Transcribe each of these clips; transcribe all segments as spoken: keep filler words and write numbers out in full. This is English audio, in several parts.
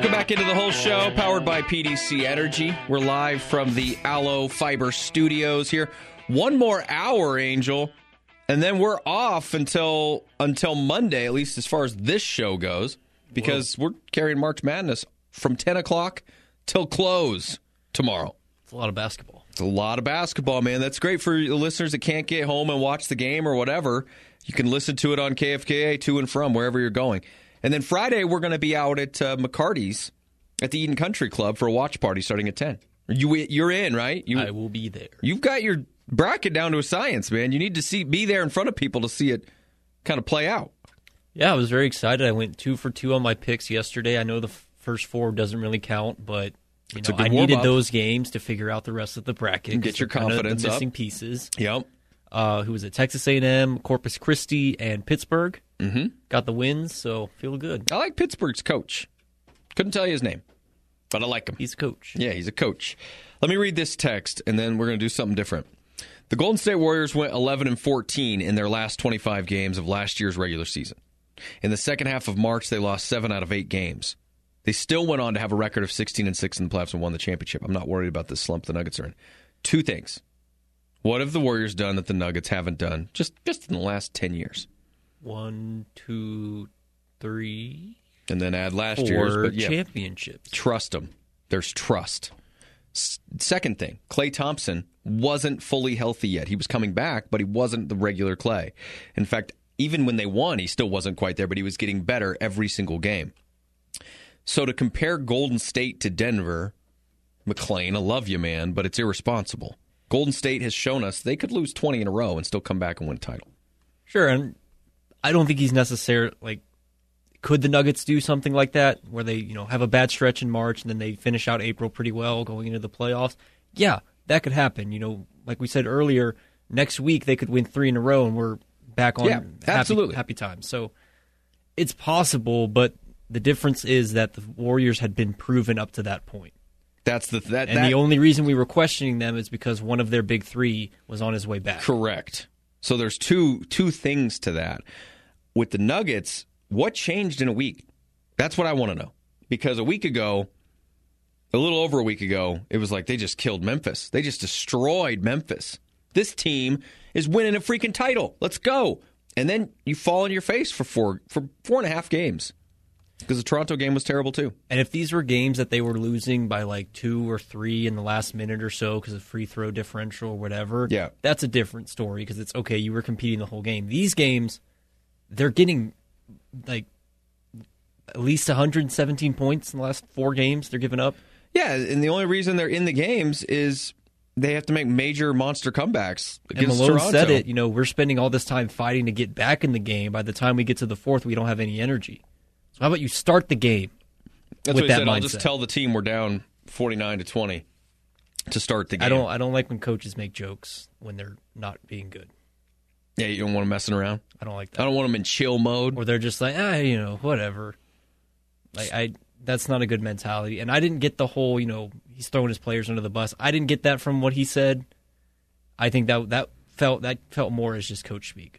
Welcome back into the whole show, powered by P D C Energy. We're live from the Allo Fiber Studios here. One more hour, Angel, and then we're off until until Monday, at least as far as this show goes, because Whoa. we're carrying March Madness from ten o'clock till close tomorrow. It's a lot of basketball. It's a lot of basketball, man. That's great for the listeners that can't get home and watch the game or whatever. You can listen to it on K F K A to and from, wherever you're going. And then Friday, we're going to be out at uh, McCarty's at the Eden Country Club for a watch party starting at ten. You, you're in, right? You, I will be there. You've got your bracket down to a science, man. You need to see be there in front of people to see it kind of play out. Yeah, I was very excited. I went two for two on my picks yesterday. I know the f- first four doesn't really count, but you know, I needed up. those games to figure out the rest of the bracket. And get your confidence the up. Missing pieces. Yep. Uh, who was it? Texas A and M, Corpus Christi, and Pittsburgh. Mm-hmm. Got the wins, so feel good. I like Pittsburgh's coach. Couldn't tell you his name, but I like him. He's a coach. Yeah, he's a coach. Let me read this text, and then we're going to do something different. The Golden State Warriors went eleven and fourteen in their last twenty-five games of last year's regular season. In the second half of March, they lost seven out of eight games. They still went on to have a record of sixteen and six in the playoffs and won the championship. I'm not worried about the slump the Nuggets are in. Two things. What have the Warriors done that the Nuggets haven't done just, just in the last ten years? One, two, three, and then add last four year's. But yeah, championships. Trust them. There's trust. S- second thing, Klay Thompson wasn't fully healthy yet. He was coming back, but he wasn't the regular Klay. In fact, even when they won, he still wasn't quite there, but he was getting better every single game. So to compare Golden State to Denver, McClain, I love you, man, but it's irresponsible. Golden State has shown us they could lose twenty in a row and still come back and win a title. Sure, and I don't think he's necessarily, like, could the Nuggets do something like that, where they, you know, have a bad stretch in March and then they finish out April pretty well going into the playoffs? Yeah, that could happen. You know, like we said earlier, next week they could win three in a row and we're back on yeah, absolutely. happy, happy times. So it's possible, but the difference is that the Warriors had been proven up to that point. That's the that, and that, the only reason we were questioning them is because one of their big three was on his way back. Correct. So there's two two things to that. With the Nuggets, what changed in a week? That's what I want to know. Because a week ago, a little over a week ago, it was like they just killed Memphis. They just destroyed Memphis. This team is winning a freaking title. Let's go. And then you fall on your face for four for four and a half games. Because the Toronto game was terrible, too. And if these were games that they were losing by like two or three in the last minute or so because of free throw differential or whatever, yeah. that's a different story because it's, okay, you were competing the whole game. These games, they're getting like at least one hundred seventeen points in the last four games they're giving up. Yeah, and the only reason they're in the games is they have to make major monster comebacks against and Malone Toronto. said it, you know, we're spending all this time fighting to get back in the game. By the time we get to the fourth, we don't have any energy. So how about you start the game That's with what he that said. mindset? I'll just tell the team we're down forty-nine to twenty to start the game. I don't I don't like when coaches make jokes when they're not being good. Yeah, you don't want them messing around? I don't like that. I don't want them in chill mode. Or they're just like, ah, you know, whatever. Like I that's not a good mentality. And I didn't get the whole, you know, he's throwing his players under the bus. I didn't get that from what he said. I think that that felt that felt more as just coach speak.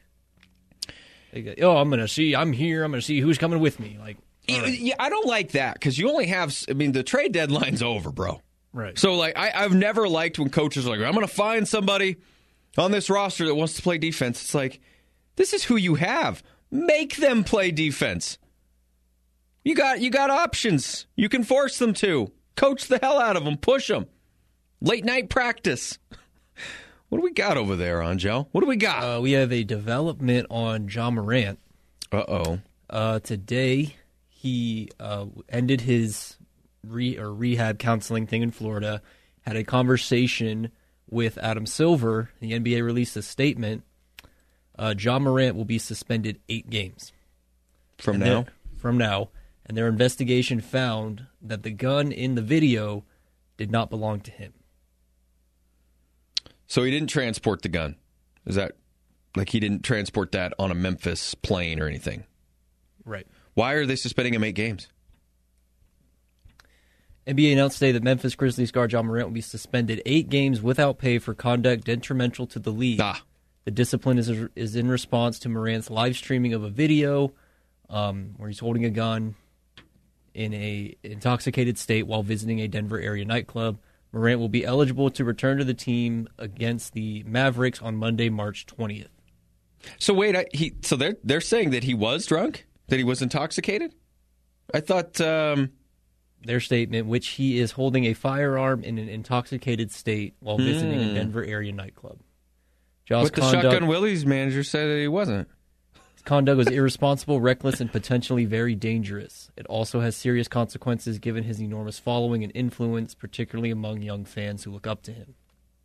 Like, oh, I'm gonna see. I'm here. I'm gonna see who's coming with me. Like, right. Yeah, I don't like that because you only have. I mean, the trade deadline's over, bro. Right. So, like, I, I've never liked when coaches are like, "I'm gonna find somebody on this roster that wants to play defense." It's like, this is who you have. Make them play defense. You got you got options. You can force them to. Coach the hell out of them. Push them. Late night practice. What do we got over there, Angel? What do we got? Uh, we have a development on Ja Morant. Uh-oh. Uh, today, he uh, ended his re- or rehab counseling thing in Florida, had a conversation with Adam Silver. The N B A released a statement. Uh, Ja Morant will be suspended eight games. From and now? From now. And their investigation found that the gun in the video did not belong to him. So he didn't transport the gun. Is that, like he didn't transport that on a Memphis plane or anything? Right. Why are they suspending him eight games? N B A announced today that Memphis Grizzlies guard Ja Morant will be suspended eight games without pay for conduct detrimental to the league. Ah. The discipline is is in response to Morant's live streaming of a video um, where he's holding a gun in a intoxicated state while visiting a Denver area nightclub. Morant will be eligible to return to the team against the Mavericks on Monday, March twentieth. So wait, I, he so they're they're saying that he was drunk, that he was intoxicated. I thought um, their statement, which he is holding a firearm in an intoxicated state while hmm. visiting a Denver area nightclub. Josh But the conduct, Shotgun Willie's manager said that he wasn't. His conduct was irresponsible, reckless, and potentially very dangerous. It also has serious consequences given his enormous following and influence, particularly among young fans who look up to him.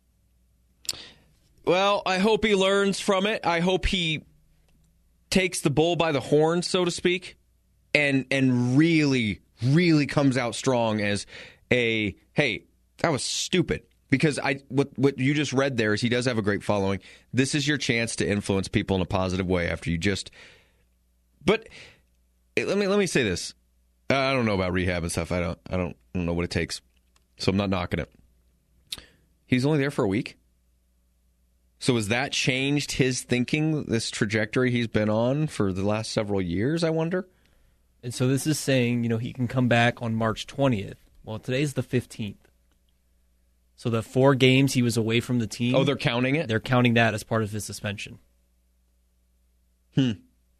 Well, I hope he learns from it. I hope he takes the bull by the horns, so to speak, and and really, really comes out strong as a, hey, that was stupid. Because I what what you just read there is he does have a great following. This is your chance to influence people in a positive way after you just. But let me let me say this. I don't know about rehab and stuff. I don't I don't, I don't know what it takes. So I'm not knocking it. He's only there for a week. So has that changed his thinking, this trajectory he's been on for the last several years, I wonder? And so this is saying, you know, he can come back on March twentieth. Well, today's the fifteenth. So the four games he was away from the team. Oh, they're counting it? They're counting that as part of his suspension. Hmm.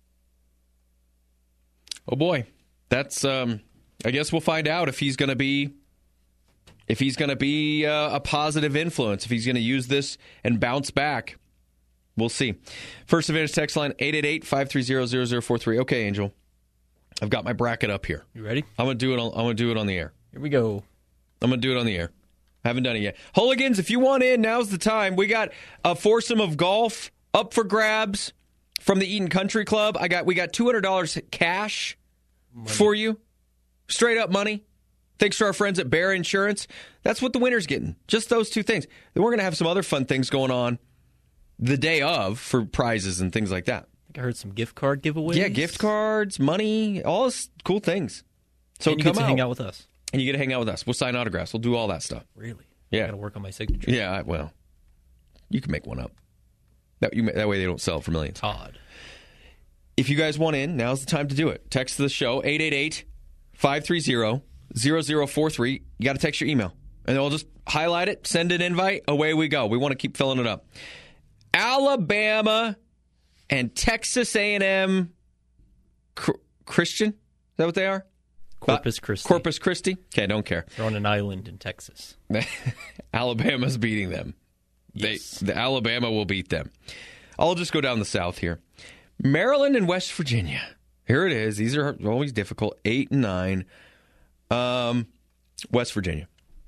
Oh, boy. That's, um, I guess we'll find out if he's going to be, if he's going to be uh, a positive influence, if he's going to use this and bounce back. We'll see. First Advantage text line, eight eight eight, five three zero, zero zero four three. Okay, Angel. I've got my bracket up here. You ready? I'm going to do it on, I'm going to do it on the air. Here we go. I'm going to do it on the air. I haven't done it yet. Hooligans, if you want in, now's the time. We got a foursome of golf up for grabs from the Eaton Country Club. I got we got two hundred dollars cash money for you. Straight up money. Thanks to our friends at Bear Insurance. That's what the winner's getting. Just those two things. Then we're going to have some other fun things going on the day of for prizes and things like that. I think I heard some gift card giveaways. Yeah, gift cards, money, all this cool things. So and you come get to out. hang out with us. And you get to hang out with us. We'll sign autographs. We'll do all that stuff. Really? Yeah. I got to work on my signature. Yeah, well, you can make one up. That you that way they don't sell it for millions. Todd. If you guys want in, now's the time to do it. Text the show, eight eight eight, five three zero, zero zero four three. You got to text your email. And then we'll just highlight it, send an invite, away we go. We want to keep filling it up. Alabama and Texas A and M Cr- Christian? Is that what they are? Corpus Christi. Corpus Christi? Okay, don't care. They're on an island in Texas. Alabama's beating them. Yes. They, the Alabama will beat them. I'll just go down the south here. Maryland and West Virginia. Here it is. These are always difficult. Eight and nine. Um, West Virginia.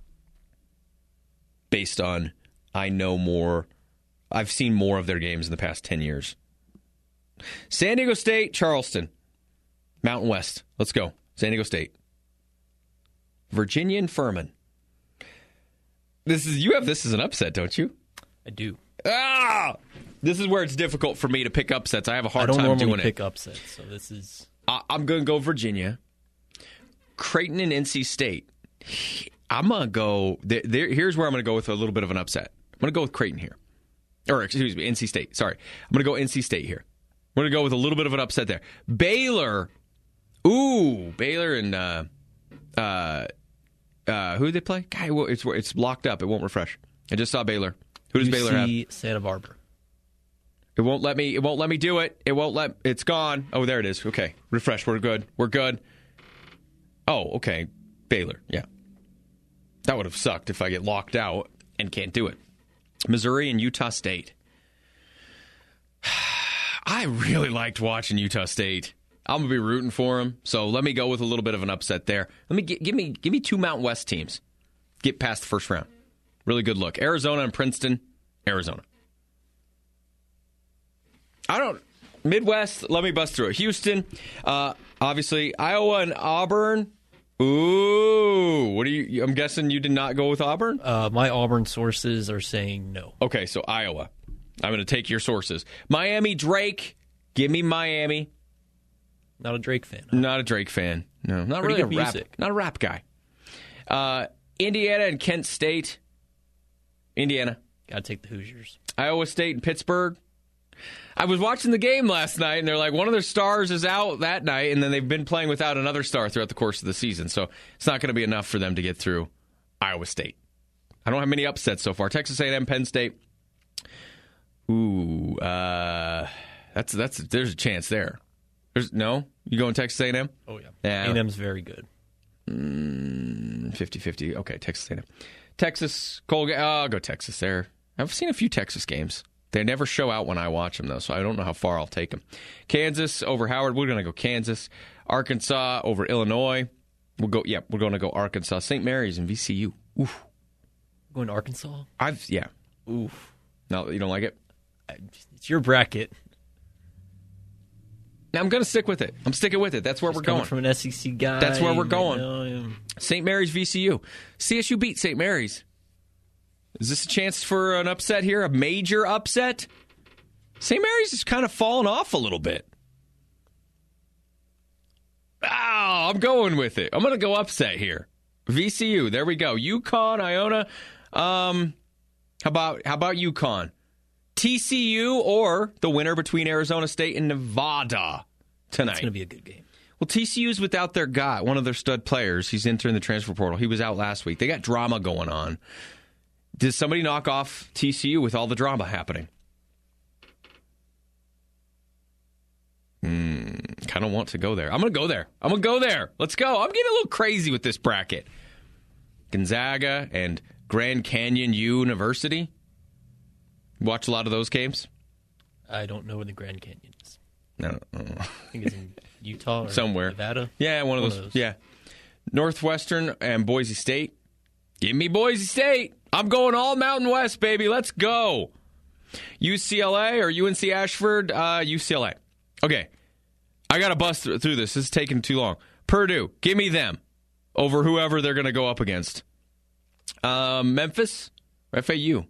Based on, I know more. I've seen more of their games in the past ten years. San Diego State, Charleston. Mountain West. Let's go. San Diego State. Virginia and Furman. This is you have this as an upset, don't you? I do. Ah! This is where it's difficult for me to pick upsets. I have a hard time doing it. I don't normally pick it. upsets, so this is... I, I'm going to go Virginia. Creighton and N C State. I'm going to go... There, there, here's where I'm going to go with a little bit of an upset. I'm going to go with Creighton here. Or, excuse me, N C State. Sorry. I'm going to go N C State here. I'm going to go with a little bit of an upset there. Baylor... Ooh, Baylor and uh, uh, uh, who did they play? Guy, it's it's locked up. It won't refresh. I just saw Baylor. Who does U C Baylor have? Santa Barbara. It won't let me. It won't let me do it. It won't let. It's gone. Oh, there it is. Okay, refresh. We're good. We're good. Oh, okay. Baylor. Yeah, that would have sucked if I get locked out and can't do it. Missouri and Utah State. I really liked watching Utah State. I'm going to be rooting for them, so let me go with a little bit of an upset there. Let me give me give me two Mountain West teams. Get past the first round. Really good look. Arizona and Princeton. Arizona. I don't... Midwest, let me bust through it. Houston, uh, obviously. Iowa and Auburn. Ooh. What do you... I'm guessing you did not go with Auburn? Uh, my Auburn sources are saying no. Okay, so Iowa. I'm going to take your sources. Miami, Drake. Give me Miami. Not a Drake fan. Huh? Not a Drake fan. No, not Pretty really a good rap. music. Not a rap guy. Uh, Indiana and Kent State. Indiana. Got to take the Hoosiers. Iowa State and Pittsburgh. I was watching the game last night, and they're like, one of their stars is out that night, and then they've been playing without another star throughout the course of the season. So it's not going to be enough for them to get through Iowa State. I don't have many upsets so far. Texas A and M, Penn State. Ooh, uh, that's that's there's a chance there. There's no, you going Texas A and M? Oh yeah, yeah. A and M's very good. Mm, fifty-fifty. Okay, Texas A and M. Texas, Colgate. Oh, I'll go Texas there. I've seen a few Texas games. They never show out when I watch them, though, so I don't know how far I'll take them. Kansas over Howard. We're going to go Kansas. Arkansas over Illinois. We'll go. Yeah, we're going to go Arkansas. Saint Mary's and V C U. Oof. Going to Arkansas? I've yeah. Oof. No, you don't like it? It's your bracket. Now I'm going to stick with it. I'm sticking with it. That's where Just we're going. From an S E C guy. That's where we're going. You know, Saint Mary's, V C U. C S U beat Saint Mary's. Is this a chance for an upset here? A major upset? Saint Mary's is kind of fallen off a little bit. Oh, I'm going with it. I'm going to go upset here. V C U. There we go. UConn, Iona. Um, how about how about UConn? T C U or the winner between Arizona State and Nevada tonight. It's going to be a good game. Well, T C U's without their guy, one of their stud players. He's entering the transfer portal. He was out last week. They got drama going on. Did somebody knock off T C U with all the drama happening? Hmm, kind of want to go there. I'm going to go there. I'm going to go there. Let's go. I'm getting a little crazy with this bracket. Gonzaga and Grand Canyon University. Watch a lot of those games? I don't know where the Grand Canyon is. No, no. I think it's in Utah or somewhere. Nevada. Yeah, one of, one those, of those. Yeah. Northwestern and Boise State. Give me Boise State. I'm going all Mountain West, baby. Let's go. U C L A or U N C Ashford? Uh, U C L A. Okay. I got to bust through this. This is taking too long. Purdue. Give me them over whoever they're going to go up against. Um, Memphis. F A U.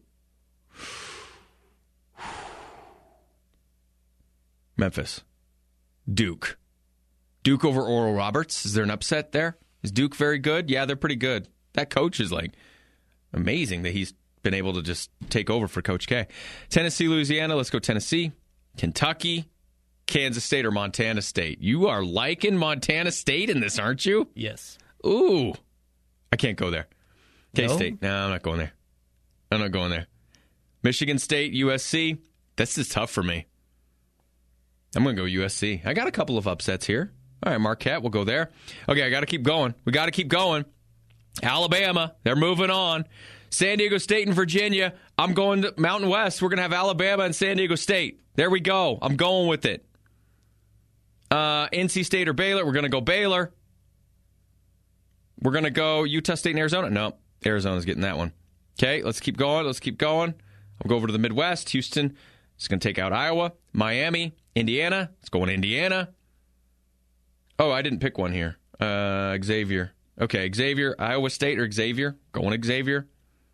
Memphis. Duke. Duke over Oral Roberts. Is there an upset there? Is Duke very good? Yeah, they're pretty good. That coach is like amazing that he's been able to just take over for Coach K. Tennessee, Louisiana. Let's go Tennessee. Kentucky. Kansas State or Montana State. You are liking Montana State in this, aren't you? Yes. Ooh. I can't go there. K-State. No? No, I'm not going there. I'm not going there. Michigan State, U S C. This is tough for me. I'm going to go U S C. I got a couple of upsets here. All right, Marquette, we'll go there. Okay, I got to keep going. We got to keep going. Alabama, they're moving on. San Diego State and Virginia. I'm going to Mountain West. We're going to have Alabama and San Diego State. There we go. I'm going with it. Uh, N C State or Baylor. We're going to go Baylor. We're going to go Utah State and Arizona. No, Arizona's getting that one. Okay, let's keep going. Let's keep going. I'll go over to the Midwest. Houston is going to take out Iowa. Miami, Indiana. Let's go in Indiana. Oh, I didn't pick one here. Uh, Xavier. Okay, Xavier. Iowa State or Xavier. Going Xavier.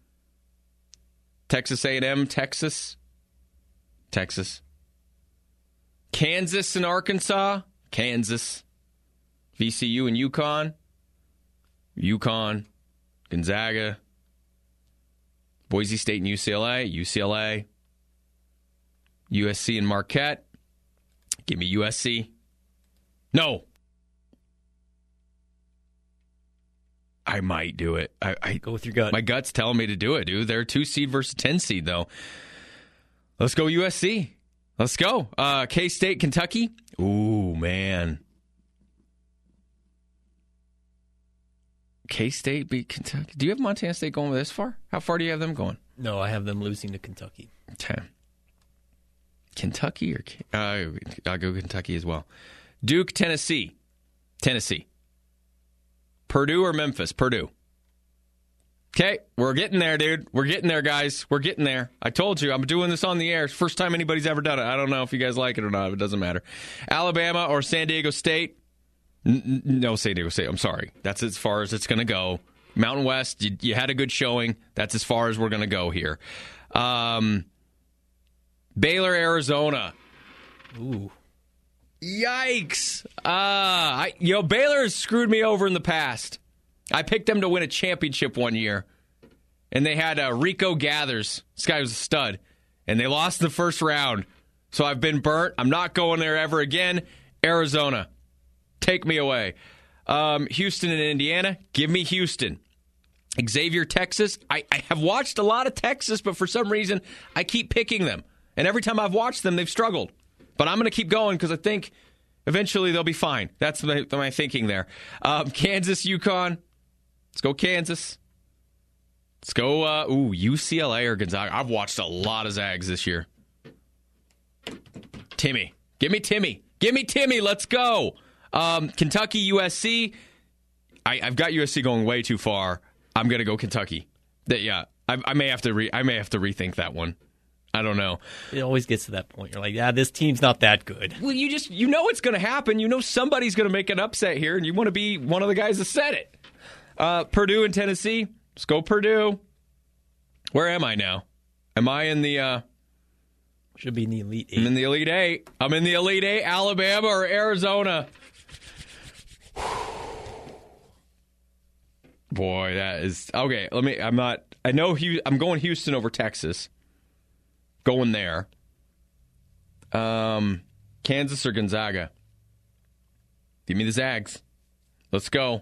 Texas A and M, Texas. Texas. Kansas and Arkansas. Kansas. V C U and UConn. UConn. Gonzaga. Boise State and U C L A. U C L A. U S C and Marquette. Give me U S C. No. I might do it. I, I Go with your gut. My gut's telling me to do it, dude. They're a two seed versus ten seed, though. Let's go U S C. Let's go. Uh, K-State, Kentucky. Ooh, man. K-State beat Kentucky. Do you have Montana State going this far? How far do you have them going? No, I have them losing to Kentucky. Okay. Kentucky or uh, I'll go Kentucky as well. Duke, Tennessee. Tennessee. Purdue or Memphis? Purdue. Okay, we're getting there, dude. We're getting there, guys. We're getting there. I told you, I'm doing this on the air. First time anybody's ever done it. I don't know if you guys like it or not. It doesn't matter. Alabama or San Diego State? N- no, San Diego State. I'm sorry. That's as far as it's going to go. Mountain West, you, you had a good showing. That's as far as we're going to go here. Um, Baylor, Arizona. Ooh. Yikes. Uh, I, you know, Baylor has screwed me over in the past. I picked them to win a championship one year, and they had uh, Rico Gathers. This guy was a stud, and they lost in the first round. So I've been burnt. I'm not going there ever again. Arizona, take me away. Um, Houston and Indiana, give me Houston. Xavier, Texas. I, I have watched a lot of Texas, but for some reason, I keep picking them. And every time I've watched them, they've struggled. But I'm going to keep going because I think eventually they'll be fine. That's my, my thinking there. Um, Kansas, UConn. Let's go Kansas. Let's go, uh, ooh, U C L A or Gonzaga. I've watched a lot of Zags this year. Timmy. Give me Timmy. Give me Timmy. Let's go. Um, Kentucky, U S C. I, I've got U S C going way too far. I'm going to go Kentucky. That, yeah, I, I may have to re, I may have to rethink that one. I don't know. It always gets to that point. You're like, yeah, this team's not that good. Well, you just, you know it's going to happen. You know somebody's going to make an upset here, and you want to be one of the guys that said it. Uh, Purdue and Tennessee. Let's go Purdue. Where am I now? Am I in the... Uh, Should be in the Elite Eight. I'm in the Elite Eight. I'm in the Elite Eight. Alabama or Arizona. Boy, that is... Okay, let me... I'm not... I know Hu- I'm going Houston over Texas. Going there. Um, Kansas or Gonzaga? Give me the Zags. Let's go.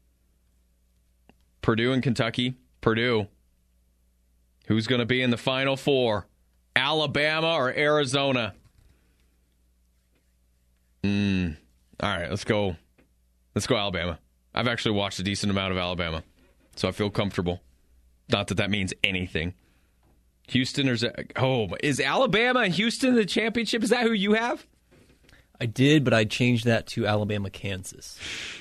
Purdue and Kentucky. Purdue. Who's going to be in the Final Four? Alabama or Arizona? Mm. All right, let's go. Let's go Alabama. I've actually watched a decent amount of Alabama, so I feel comfortable. Not that that means anything. Houston or... Oh, is Alabama and Houston the championship? Is that who you have? I did, but I changed that to Alabama, Kansas.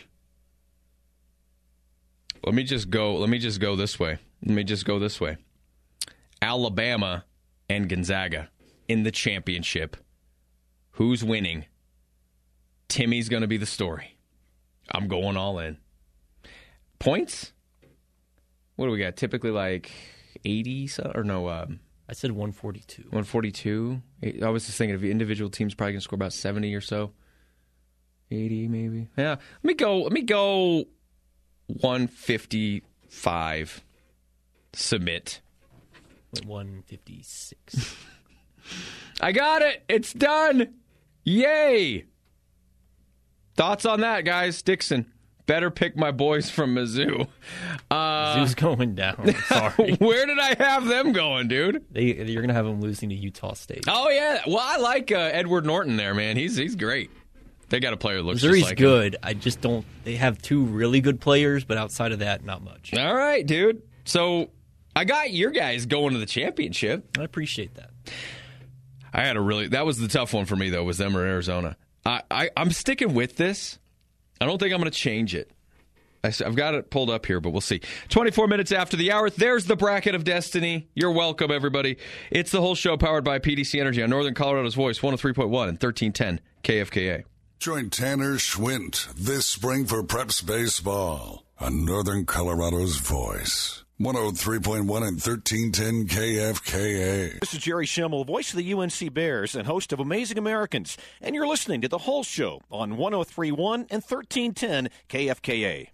Let me just go. Let me just go this way. Let me just go this way. Alabama and Gonzaga in the championship. Who's winning? Timmy's going to be the story. I'm going all in. Points? What do we got? Typically like eighty or no? Um, I said one forty-two. one forty-two. I was just thinking if the individual team's probably going to score about seventy or so. eighty maybe. Yeah. Let me go. Let me go. one fifty-five. Submit. one fifty-six. I got it. It's done. Yay. Thoughts on that, guys? Dixon, better pick my boys from Mizzou. Uh, Mizzou's going down. Sorry. Where did I have them going, dude? They, you're going to have them losing to Utah State. Oh, yeah. Well, I like uh, Edward Norton there, man. He's he's great. They got a player that looks Missouri's just like good. him. I just don't. They have two really good players, but outside of that, not much. All right, dude. So I got your guys going to the championship. I appreciate that. I had a really... That was the tough one for me, though, was them or Arizona. I, I, I'm sticking with this. I don't think I'm going to change it. I, I've got it pulled up here, but we'll see. twenty-four minutes after the hour, there's the bracket of destiny. You're welcome, everybody. It's the whole show powered by P D C Energy on Northern Colorado's Voice, one oh three point one and thirteen ten K F K A. Join Tanner Schwint this spring for Preps Baseball on Northern Colorado's Voice, one oh three point one and thirteen ten K F K A. This is Jerry Schimmel, voice of the U N C Bears and host of Amazing Americans, and you're listening to The Whole Show on one oh three point one and thirteen ten K F K A.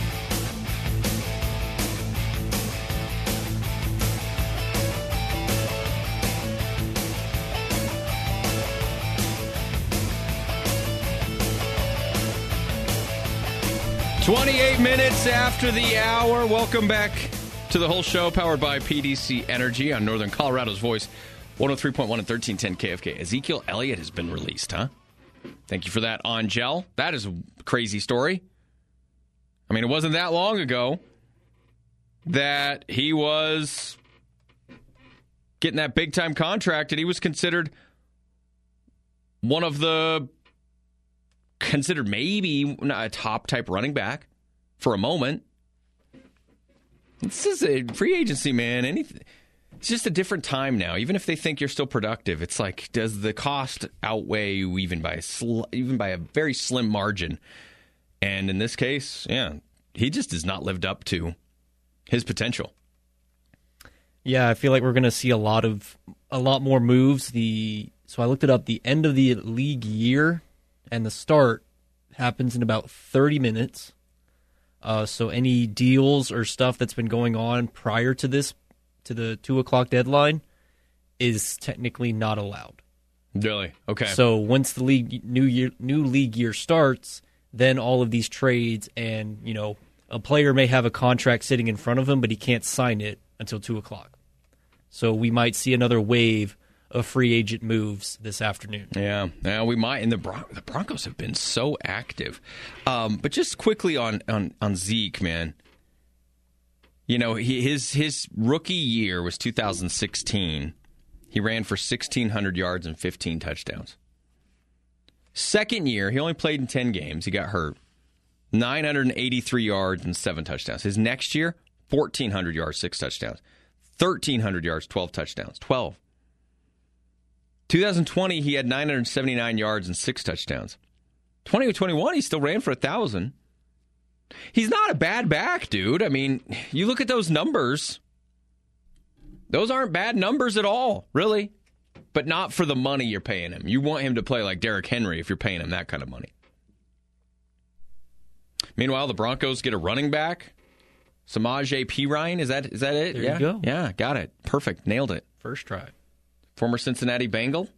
twenty-eight minutes after the hour. Welcome back to the whole show powered by P D C Energy on Northern Colorado's Voice, one oh three point one and thirteen ten K F K. Ezekiel Elliott has been released, huh? Thank you for that, Angel. That is a crazy story. I mean, it wasn't that long ago that he was getting that big-time contract, and he was considered one of the... considered maybe a top-type running back for a moment. This is a free agency, man. Anything, it's just a different time now. Even if they think you're still productive, it's like, does the cost outweigh you even by a sl- even by a very slim margin? And in this case, yeah, he just has not lived up to his potential. Yeah, I feel like we're going to see a lot of a lot more moves. The so I looked it up. The end of the league year and the start happens in about thirty minutes. Uh, so any deals or stuff that's been going on prior to this, to the two o'clock deadline, is technically not allowed. Really? Okay. So once the league new year, new league year starts, then all of these trades and, you know, a player may have a contract sitting in front of him, but he can't sign it until two o'clock. So we might see another wave of free agent moves this afternoon. Yeah, yeah, we might. And the Bron- the Broncos have been so active. Um, but just quickly on, on, on Zeke, man. You know, he, his his rookie year was two thousand sixteen. He ran for sixteen hundred yards and fifteen touchdowns. Second year, he only played in ten games. He got hurt. nine hundred eighty-three yards and seven touchdowns. His next year, fourteen hundred yards, six touchdowns. thirteen hundred yards, twelve touchdowns. twelve. twenty twenty, he had nine hundred seventy-nine yards and six touchdowns. twenty twenty-one, he still ran for one thousand. He's not a bad back, dude. I mean, you look at those numbers. Those aren't bad numbers at all, really. But not for the money you're paying him. You want him to play like Derrick Henry if you're paying him that kind of money. Meanwhile, the Broncos get a running back. Samaje Perine, is that is that it? There yeah. you go. Yeah, got it. Perfect. Nailed it. First try. Former Cincinnati Bengal.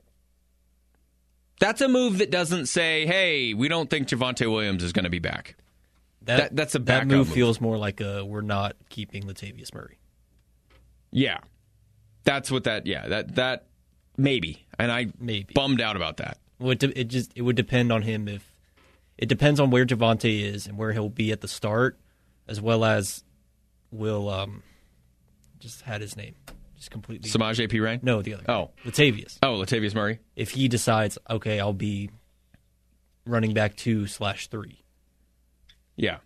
That's a move that doesn't say, hey, we don't think Javonte Williams is going to be back. That, That- that's a that backup move move. feels more like a we're not keeping Latavius Murray. Yeah. That's what that, yeah, that, that, maybe. And I Maybe. bummed out about that. Well, it, de- it just it would depend on him if it depends on where Javonte is and where he'll be at the start, as well as will um just had his name just completely Samaje Perine? no the other guy. Oh. Latavius. Oh, Latavius Murray? If he decides, okay, I'll be running back two slash three. Yeah.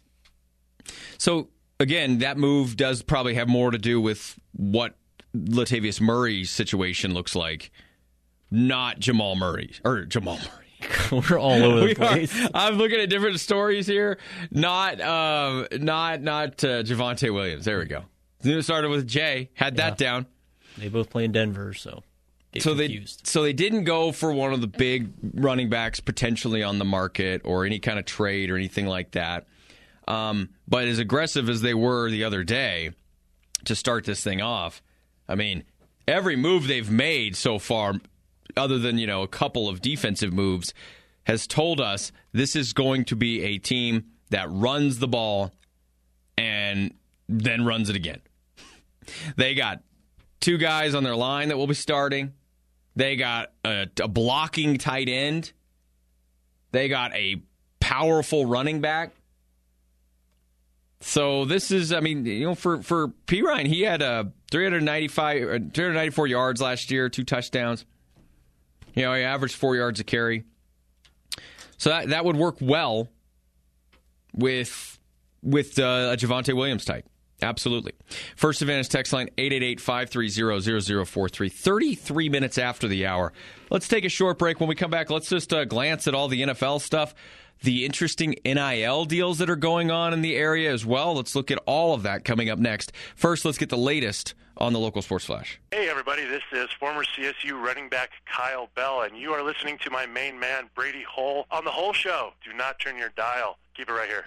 So, again, that move does probably have more to do with what Latavius Murray's situation looks like, not Jamal Murray. Or Jamal Murray. We're all over the We are- place. I'm looking at different stories here. Not um, not not uh, Javonte Williams. There we go. It started with Jay. Had that Yeah. down. They both play in Denver, so get So confused. they so they didn't go for one of the big running backs potentially on the market or any kind of trade or anything like that. Um, but as aggressive as they were the other day to start this thing off, I mean, every move they've made so far, other than, you know, a couple of defensive moves, has told us this is going to be a team that runs the ball and then runs it again. They got two guys on their line that will be starting. They got a, a blocking tight end. They got a powerful running back. So this is, I mean, you know, for for Perine, he had a three ninety-five, three ninety-four yards last year, two touchdowns. You know, he averaged four yards a carry. So that that would work well with with uh, a Javonte Williams type. Absolutely. First Advantage text line eight eight eight, five three zero, zero zero four three. thirty-three minutes after the hour. Let's take a short break. When we come back, let's just uh, glance at all the N F L stuff, the interesting N I L deals that are going on in the area as well. Let's look at all of that coming up next. First, let's get the latest on the local sports flash. Hey, everybody, this is former C S U running back Kyle Bell, and you are listening to my main man, Brady Hull, on The Hull Show. Do not turn your dial. Keep it right here.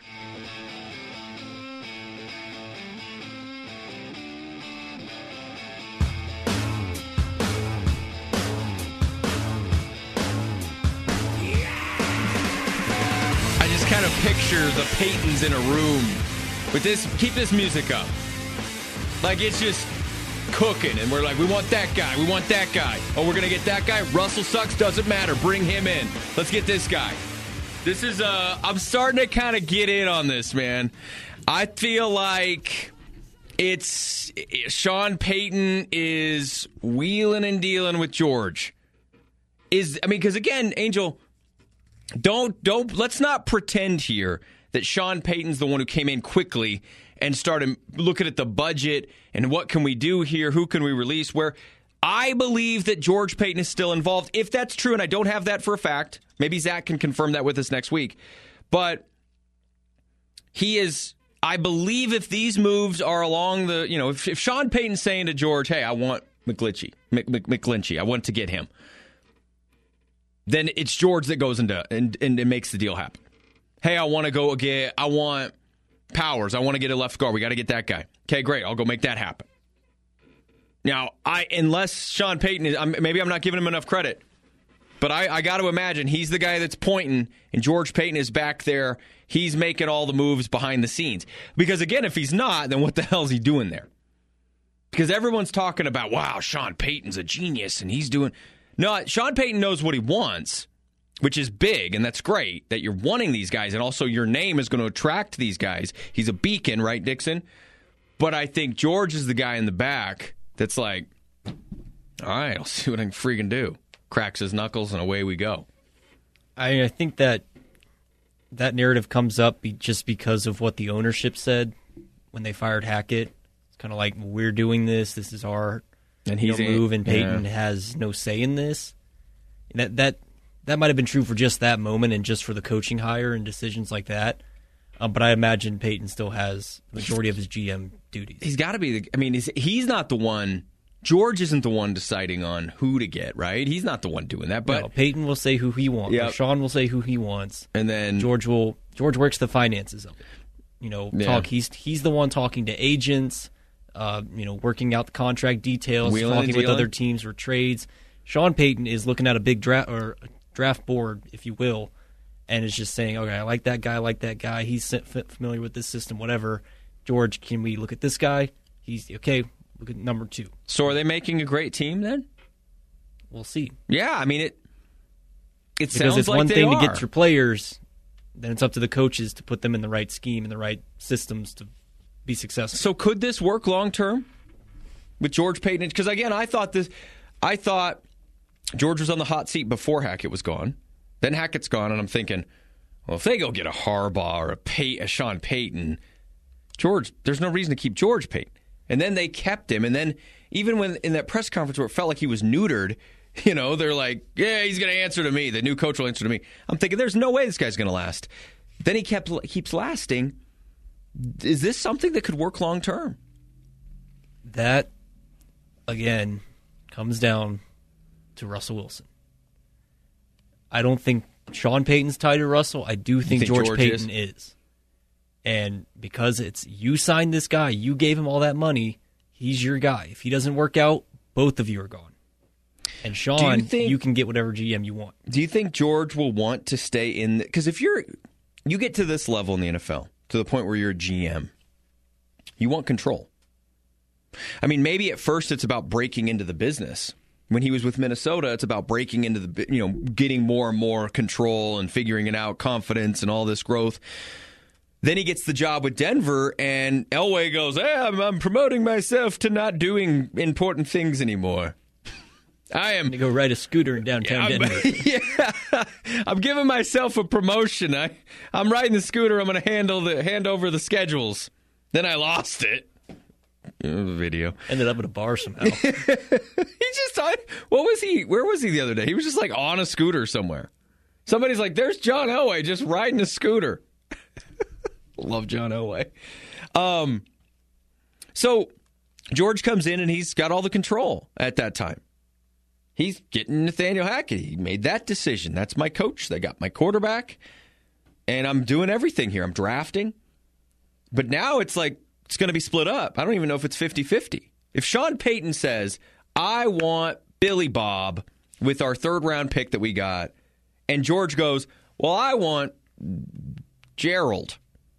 I just kind of picture the Paytons in a room with this. Keep this music up. Like it's just cooking, and we're like, we want that guy. We want that guy. Oh, we're going to get that guy? Russell sucks. Doesn't matter. Bring him in. Let's get this guy. This is, uh, I'm starting to kind of get in on this, man. I feel like it's Sean Payton is wheeling and dealing with George. Is I mean, because again, Angel, don't don't let's not pretend here that Sean Payton's the one who came in quickly and started looking at the budget and what can we do here, who can we release, where I believe that George Payton is still involved. If that's true, and I don't have that for a fact, maybe Zach can confirm that with us next week. But he is, I believe if these moves are along the, you know, if, if Sean Payton's saying to George, hey, I want McGlinchey, Mc, Mc, McGlinchey, I want to get him, then it's George that goes into and, and, and makes the deal happen. Hey, I want to go get, I want Powers. I want to get a left guard. We got to get that guy. Okay, great. I'll go make that happen. Now, I unless Sean Payton is, I'm, maybe I'm not giving him enough credit. But I, I got to imagine he's the guy that's pointing, and George Paton is back there. He's making all the moves behind the scenes. Because, again, if he's not, then what the hell is he doing there? Because everyone's talking about, wow, Sean Payton's a genius, and he's doing... No, Sean Payton knows what he wants, which is big, and that's great that you're wanting these guys, and also your name is going to attract these guys. He's a beacon, right, Dixon? But I think George is the guy in the back that's like, all right, I'll see what I can freaking do. Cracks his knuckles, and away we go. I, I think that that narrative comes up be, just because of what the ownership said when they fired Hackett. It's kind of like, we're doing this. This is our and he's you know, move, and Payton yeah. has no say in this. And that that that might have been true for just that moment and just for the coaching hire and decisions like that. Um, but I imagine Payton still has the majority of his G M duties. He's got to be the. I mean, he's, he's not the one. George isn't the one deciding on who to get, right? He's not the one doing that. But no, Payton will say who he wants. Yep. Sean will say who he wants, and then George will. George works the finances of it. You know, yeah. talk. He's he's the one talking to agents. Uh, you know, working out the contract details, Wheeling talking with other teams for trades. Sean Payton is looking at a big draft or draft board, if you will, and is just saying, "Okay, I like that guy. I like that guy. He's familiar with this system. Whatever." George, can we look at this guy? He's okay. Look at number two. So, are they making a great team then? We'll see. Yeah, I mean it. It because sounds it's like one they thing are. to get your players, then it's up to the coaches to put them in the right scheme and the right systems to be successful. So could this work long term with George Paton? Because again, I thought this. I thought George was on the hot seat before Hackett was gone. Then Hackett's gone, and I'm thinking, well, if they go get a Harbaugh or a, Pay, a Sean Payton, George, there's no reason to keep George Paton. And then they kept him. And then even when in that press conference where it felt like he was neutered, you know, they're like, yeah, he's going to answer to me. The new coach will answer to me. I'm thinking, there's no way this guy's going to last. Then he kept keeps lasting. Is this something that could work long term? That, again, comes down to Russell Wilson. I don't think Sean Payton's tied to Russell. I do think, think George, George Paton is? is. And because it's you signed this guy, you gave him all that money, he's your guy. If he doesn't work out, both of you are gone. And Sean, you, think, you can get whatever G M you want. Do you think George will want to stay in? Because if you're, you get to this level in the N F L, to the point where you're a G M, you want control. I mean, maybe at first it's about breaking into the business. When he was with Minnesota, it's about breaking into the, you know, getting more and more control and figuring it out, confidence and all this growth. Then he gets the job with Denver, and Elway goes, hey, I'm, I'm promoting myself to not doing important things anymore. I am to go ride a scooter in downtown I'm, Denver. Yeah, I'm giving myself a promotion. I, I'm riding the scooter. I'm going to handle the hand over the schedules. Then I lost it. The video ended up at a bar somehow. he just, I, what was he? Where was he the other day? He was just like on a scooter somewhere. Somebody's like, "There's John Elway just riding a scooter." Love John Elway. Um, so George comes in and he's got all the control at that time. He's getting Nathaniel Hackett. He made that decision. That's my coach. They got my quarterback, and I'm doing everything here. I'm drafting. But now it's like it's going to be split up. I don't even know if it's fifty-fifty. If Sean Payton says, I want Billy Bob with our third-round pick that we got, and George goes, well, I want Gerald.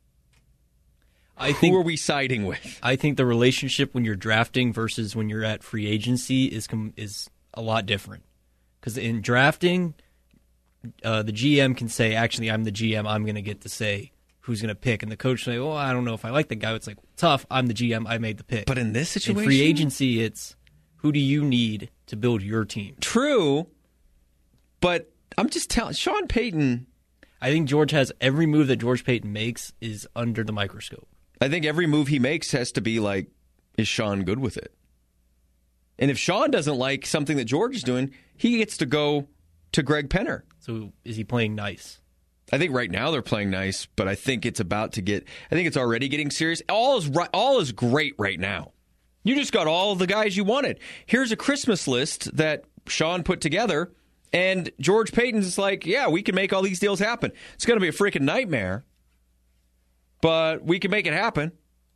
I think, who are we siding with? I think the relationship when you're drafting versus when you're at free agency is is a lot different. Because in drafting, uh, the G M can say, actually, I'm the G M. I'm going to get to say who's going to pick. And the coach say, well, I don't know if I like the guy. It's like, tough. I'm the G M. I made the pick. But in this situation? In free agency, it's who do you need to build your team? True. But I'm just telling Sean Payton. I think George has every move that George Payton makes is under the microscope. I think every move he makes has to be like, is Sean good with it? And if Sean doesn't like something that George is doing, he gets to go to Greg Penner. So is he playing nice? I think right now they're playing nice, but I think it's about to get, I think it's already getting serious. All is right, all is great right now. You just got all the guys you wanted. Here's a Christmas list that Sean put together, and George Payton's like, yeah, we can make all these deals happen. It's going to be a freaking nightmare, but we can make it happen.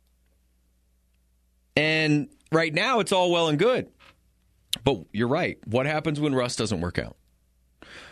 And right now, it's all well and good. But you're right. What happens when Russ doesn't work out?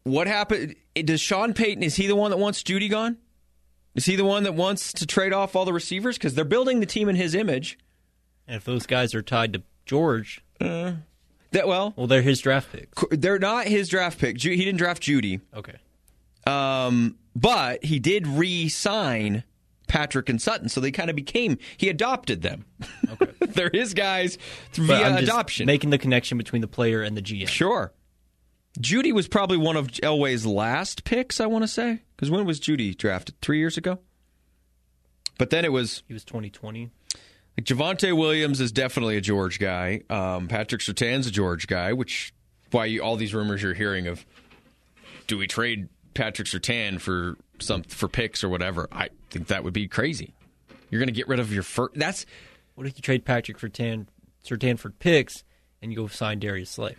what happened? Does Sean Payton, is he the one that wants Jeudy gone? Is he the one that wants to trade off all the receivers? Because they're building the team in his image. And if those guys are tied to George, uh, that well, well, they're his draft picks. They're not his draft pick. He didn't draft Jeudy. Okay. Um, but he did re-sign Patrick and Sutton, so they kind of became, he adopted them. Okay. They're his guys via but I'm just adoption. Making the connection between the player and the G M. Sure. Jeudy was probably one of Elway's last picks, I want to say. Because when was Jeudy drafted? Three years ago? But then it was... He was twenty twenty. Like Javonte Williams is definitely a George guy. Um, Patrick Surtain's a George guy, which why you, all these rumors you're hearing of, do we trade Patrick Surtain for some for picks or whatever? I think that would be crazy. You're going to get rid of your first... That's... What if you trade Patrick Surtain, Surtain for picks and you go sign Darius Slay?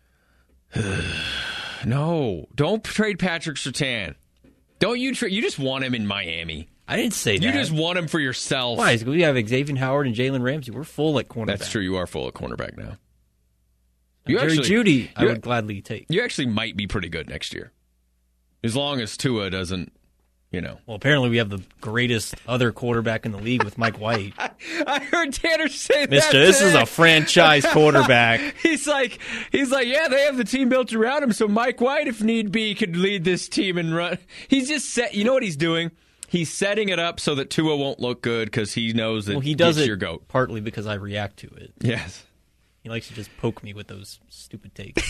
No, don't trade Patrick Surtain. Don't you? Tra- you just want him in Miami. I didn't say that. You just want him for yourself. Why? We have Xavier Howard and Jalen Ramsey. We're full at cornerback. That's true. You are full at cornerback now. You Jerry actually, Jeudy, I would gladly take. You actually might be pretty good next year, as long as Tua doesn't. You know. Well, apparently we have the greatest other quarterback in the league with Mike White. I heard Tanner say that. Mister This is a franchise quarterback. He's like, he's like, yeah, they have the team built around him, so Mike White, if need be, could lead this team and run. He's just set. You know what he's doing? He's setting it up so that Tua won't look good because he knows that well, he does it's it your goat. Partly because I react to it. Yes. He likes to just poke me with those stupid takes.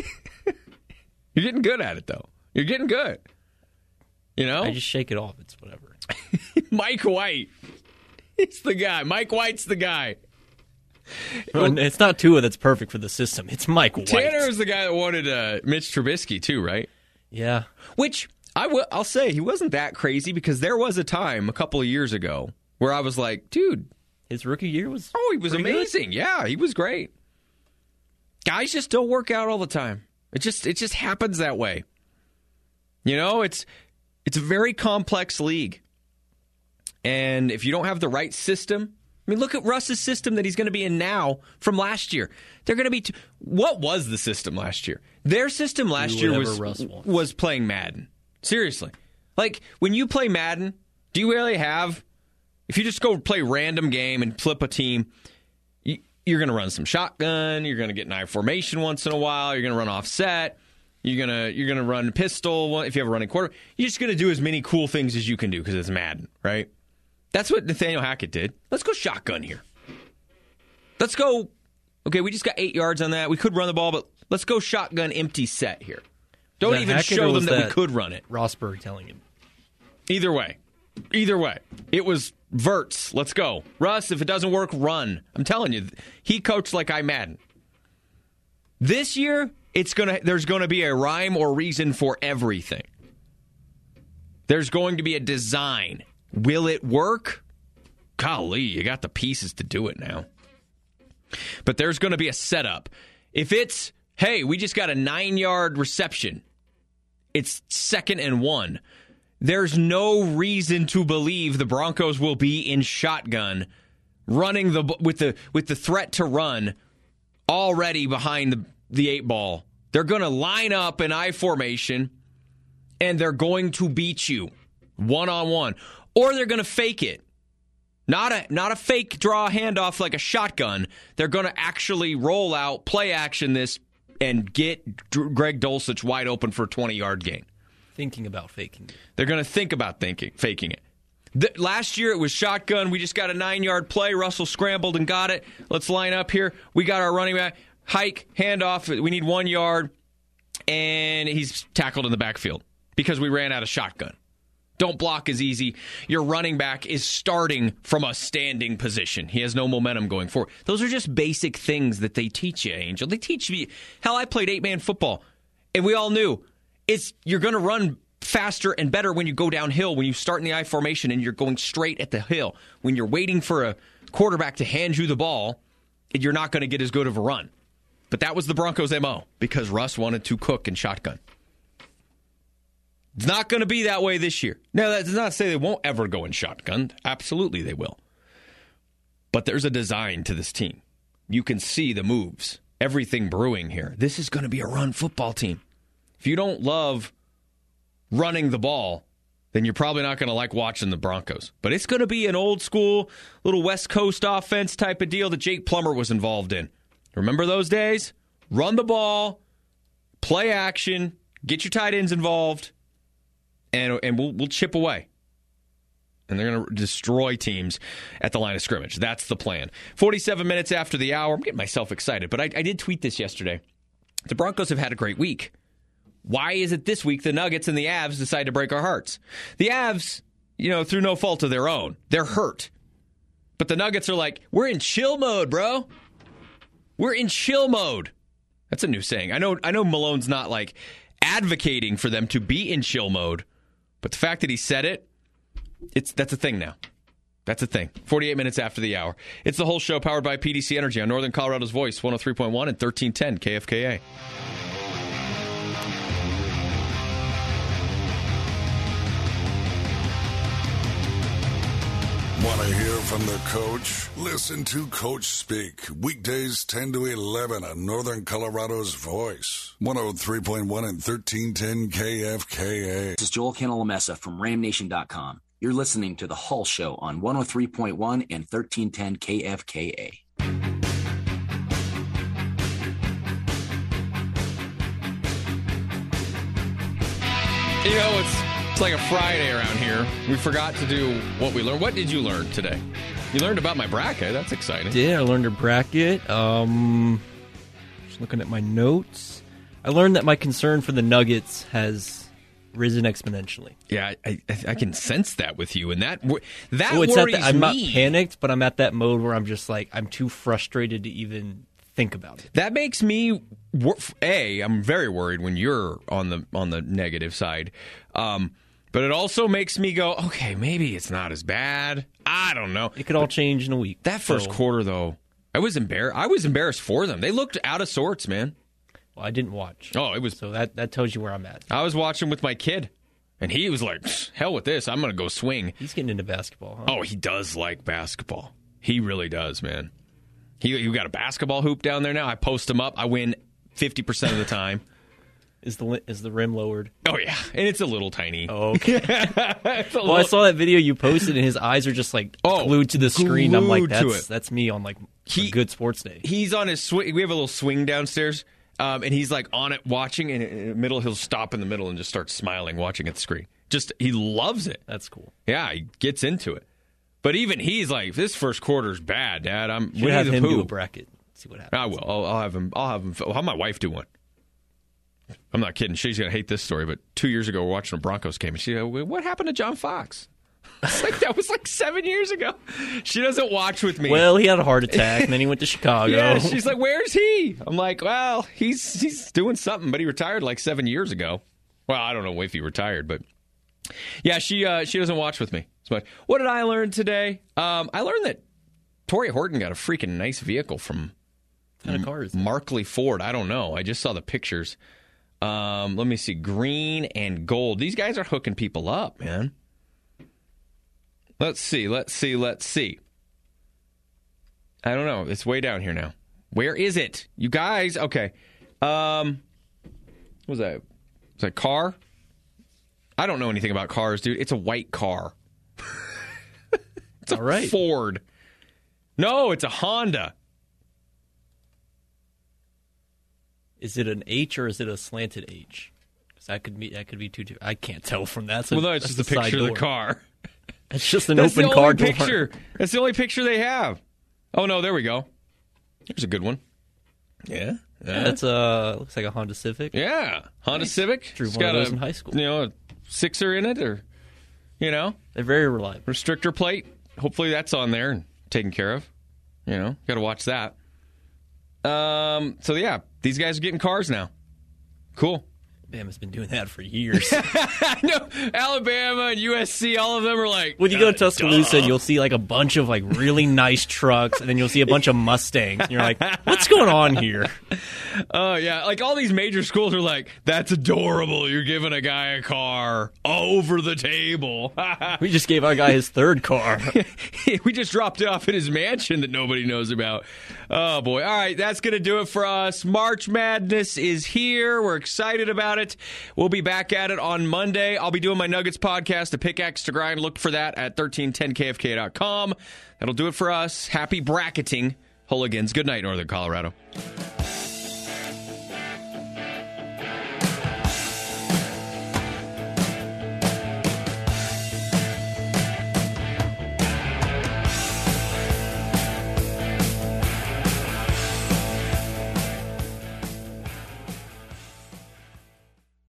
You're getting good at it, though. You're getting good. You know? I just shake it off. It's whatever. Mike White. He's the guy. Mike White's the guy. Well, it's not Tua that's perfect for the system. It's Mike White. Tanner was the guy that wanted uh, Mitch Trubisky, too, right? Yeah. Which, I will, I'll say, he wasn't that crazy because there was a time a couple of years ago where I was like, dude. His rookie year was Oh, he was amazing. Good. Yeah, he was great. Guys just don't work out all the time. It just it just happens that way. You know, it's it's a very complex league. And if you don't have the right system, I mean, look at Russ's system that he's going to be in now from last year. They're going to be t- what was the system last year? Their system last year was was playing Madden. Seriously. Like when you play Madden, do you really have if you just go play random game and flip a team, you, you're going to run some shotgun, you're going to get an I formation once in a while, you're going to run offset, you're going to you're going to run pistol if you have a running quarter. You're just going to do as many cool things as you can do because it's Madden, right? That's what Nathaniel Hackett did. Let's go shotgun here. Let's go. Okay, we just got eight yards on that. We could run the ball, but let's go shotgun empty set here. Don't even Hackett show them that, that we could run it. Rosberg telling him. Either way. Either way. It was Verts. Let's go. Russ, if it doesn't work, run. I'm telling you, he coached like I Madden. This year, it's gonna. there's going to be a rhyme or reason for everything. There's going to be a design. Will it work? Golly, you got the pieces to do it now. But there's going to be a setup. If it's, hey, we just got a nine-yard reception, it's second and one. There's no reason to believe the Broncos will be in shotgun, running the with the with the threat to run already behind the, the eight ball. They're going to line up in I formation, and they're going to beat you one-on-one. Or they're going to fake it. Not a not a fake draw handoff like a shotgun. They're going to actually roll out, play action this, and get Greg Dulcich wide open for a twenty-yard gain. Thinking about faking it. They're going to think about thinking faking it. The, last year it was shotgun. We just got a nine-yard play. Russell scrambled and got it. Let's line up here. We got our running back. Hike, handoff. We need one yard. And he's tackled in the backfield because we ran out of shotgun. Don't block as easy. Your running back is starting from a standing position. He has no momentum going forward. Those are just basic things that they teach you, Angel. They teach me. Hell, I played eight-man football, and we all knew it's you're going to run faster and better when you go downhill, when you start in the I formation and you're going straight at the hill. When you're waiting for a quarterback to hand you the ball, you're not going to get as good of a run. But that was the Broncos' M O because Russ wanted to cook and shotgun. It's not going to be that way this year. Now, that does not say they won't ever go in shotgun. Absolutely they will. But there's a design to this team. You can see the moves, everything brewing here. This is going to be a run football team. If you don't love running the ball, then you're probably not going to like watching the Broncos. But it's going to be an old school little West Coast offense type of deal that Jake Plummer was involved in. Remember those days? Run the ball, play action, get your tight ends involved, and and we'll we'll chip away. And they're going to destroy teams at the line of scrimmage. That's the plan. forty-seven minutes after the hour. I'm getting myself excited, but I, I did tweet this yesterday. The Broncos have had a great week. Why is it this week the Nuggets and the Avs decide to break our hearts? The Avs, you know, through no fault of their own, they're hurt. But the Nuggets are like, we're in chill mode, bro. We're in chill mode. That's a new saying. I know, I know Malone's not like advocating for them to be in chill mode, but the fact that he said it, It's that's a thing now. That's a thing. forty-eight minutes after the hour. It's the whole show powered by P D C Energy on Northern Colorado's Voice, one oh three point one and thirteen ten K F K A. Want to hear from the coach? Listen to Coach Speak. Weekdays ten to eleven on Northern Colorado's Voice, one oh three point one and thirteen ten K F K A. This is Joel Cantalamessa from Ram Nation dot com. You're listening to The Hull Show on one oh three point one and thirteen ten K F K A. You know, it's it's like a Friday around here. We forgot to do what we learned. What did you learn today? You learned about my bracket. That's exciting. Did I learned a bracket? Um, just looking at my notes. I learned that my concern for the Nuggets has risen exponentially. Yeah, I, I, I can sense that with you, and that that oh, it's worries at the, I'm me. not panicked, but I'm at that mode where I'm just like I'm too frustrated to even think about it. That makes me a. I'm very worried when you're on the on the negative side, um, but it also makes me go, okay, maybe it's not as bad. I don't know. It could all change in a week. That first so. quarter, though, I was embarrassed. I was embarrassed for them. They looked out of sorts, man. Well, I didn't watch. Oh, it was. So that that tells you where I'm at. I was watching with my kid, and he was like, "Hell with this! I'm going to go swing." He's getting into basketball. Huh? Oh, he does like basketball. He really does, man. He you got a basketball hoop down there now. I post him up. I win fifty percent of the time. Is the is the rim lowered? Oh yeah, and it's a little tiny. Oh, okay. It's a well, little... I saw that video you posted, and his eyes are just like oh, glued to the screen. I'm like, that's it. that's me on like he, a good sports day. He's on his swing. We have a little swing downstairs, um, and he's like on it watching. And in the middle, he'll stop in the middle and just start smiling, watching at the screen. Just he loves it. That's cool. Yeah, he gets into it. But even he's like, this first quarter's bad, Dad. I'm Should have him do a bracket. See what happens. I will. I'll, I'll have him. I'll have him. I'll have my wife do one. I'm not kidding. She's gonna hate this story, but two years ago, we're watching a Broncos game, and she said, "What happened to John Fox?" It's like that was like seven years ago. She doesn't watch with me. Well, he had a heart attack, and then he went to Chicago. Yeah, she's like, "Where's he?" I'm like, "Well, he's he's doing something, but he retired like seven years ago." Well, I don't know if he retired, but yeah, she uh, she doesn't watch with me. So what did I learn today? Um, I learned that Torrey Horton got a freaking nice vehicle from what kind of car is that? Markley Ford. I don't know. I just saw the pictures. Um, let me see. Green and gold. These guys are hooking people up, man. Let's see. Let's see. Let's see. I don't know. It's way down here now. Where is it? You guys. Okay. Um, what was that? Was that car? I don't know anything about cars, dude. It's a white car. It's a All right. Ford. No, it's a Honda. Is it an H or is it a slanted H? Because that could be that could be two. two. I can't tell from that. So Well, no, it's just a side picture of the door. car. It's just an That's open the car only door. picture. That's the only picture they have. Oh no, there we go. There's a good one. Yeah, Yeah, that's a looks like a Honda Civic. yeah. Honda Nice. Civic. Drew It's one of got those a, in high school. You know, a sixer in it, or you know, They're very reliable. restrictor plate. Hopefully that's on there and taken care of. You know, got to watch that. Um. So yeah, these guys are getting cars now. Cool. Bama's been doing that for years. I know Alabama and U S C, all of them are like. When you go to uh, Tuscaloosa, duh. you'll see like a bunch of like really nice trucks, and then you'll see a bunch of Mustangs. And you're like, what's going on here? Oh, yeah. Like, all these major schools are like, that's adorable. You're giving a guy a car over the table. We just gave our guy his third car. We just dropped it off at his mansion that nobody knows about. Oh, boy. All right, that's going to do it for us. March Madness is here. We're excited about it. it. We'll be back at it on Monday. I'll be doing my Nuggets podcast, The Pickaxe to Grind. Look for that at thirteen ten K F K dot com. That'll do it for us. Happy bracketing, hooligans. Good night, Northern Colorado.